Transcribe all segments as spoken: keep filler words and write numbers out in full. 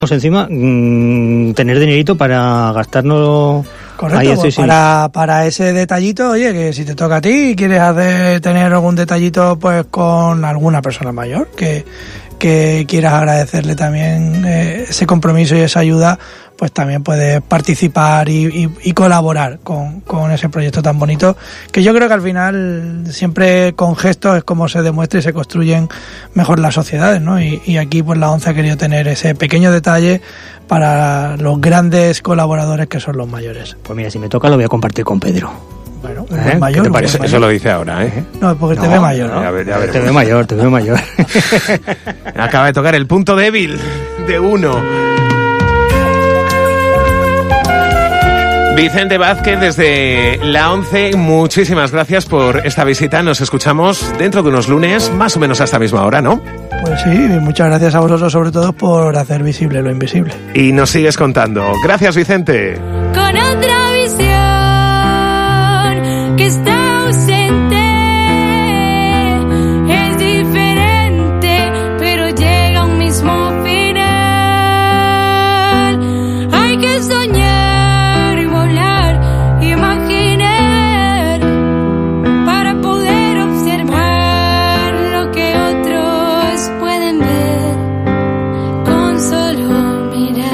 encima mmm, tener dinerito para gastarnos. Correcto, ahí estoy, pues sí. para, para ese detallito, oye, que si te toca a ti y quieres hacer, tener algún detallito pues con alguna persona mayor que, que quieras agradecerle también eh, ese compromiso y esa ayuda, pues también puedes participar y, y, y colaborar con, con ese proyecto tan bonito, que yo creo que al final siempre con gestos es como se demuestra y se construyen mejor las sociedades, ¿no? Y, y aquí pues la ONCE ha querido tener ese pequeño detalle para los grandes colaboradores que son los mayores. Pues mira, si me toca lo voy a compartir con Pedro. Bueno, un ¿Eh? buen mayor. ¿Qué te un parece? buen Eso mayor. lo dice ahora, ¿eh? No, porque No, te ve mayor, ¿no? Ya ver, ya ver. Te veo mayor, te veo mayor. Acaba de tocar el punto débil de uno. Vicente Vázquez desde la ONCE, muchísimas gracias por esta visita. Nos escuchamos dentro de unos lunes, más o menos a esta misma hora, ¿no? Pues sí, muchas gracias a vosotros sobre todo por hacer visible lo invisible. Y nos sigues contando. Gracias, Vicente. Con otra visión que está ausente, es diferente, pero llega a un mismo final. Hay que soñar y volar, imaginar, para poder observar lo que otros pueden ver con solo mirar.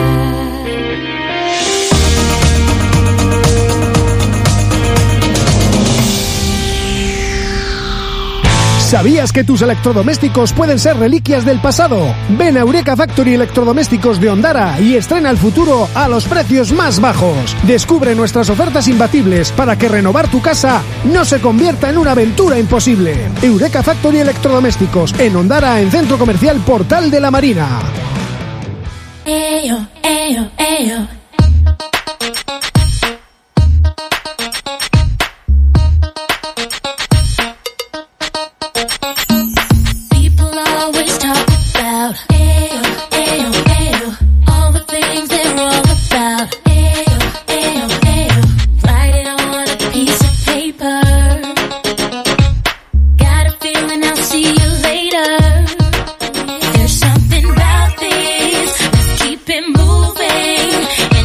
¿Sabías que tus electrodomésticos pueden ser reliquias del pasado? Ven a Eureka Factory Electrodomésticos de Ondara y estrena el futuro a los precios más bajos. Descubre nuestras ofertas imbatibles para que renovar tu casa no se convierta en una aventura imposible. Eureka Factory Electrodomésticos en Ondara, en Centro Comercial Portal de la Marina. Eyo, eyo, eyo. People always talk about eyo, eyo, eyo. All the things they're wrong about eyo, eyo, eyo. Write it on a piece of paper. Got a feeling I'll see you later. There's something about this. Let's keep it moving.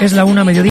Es la una mediodía.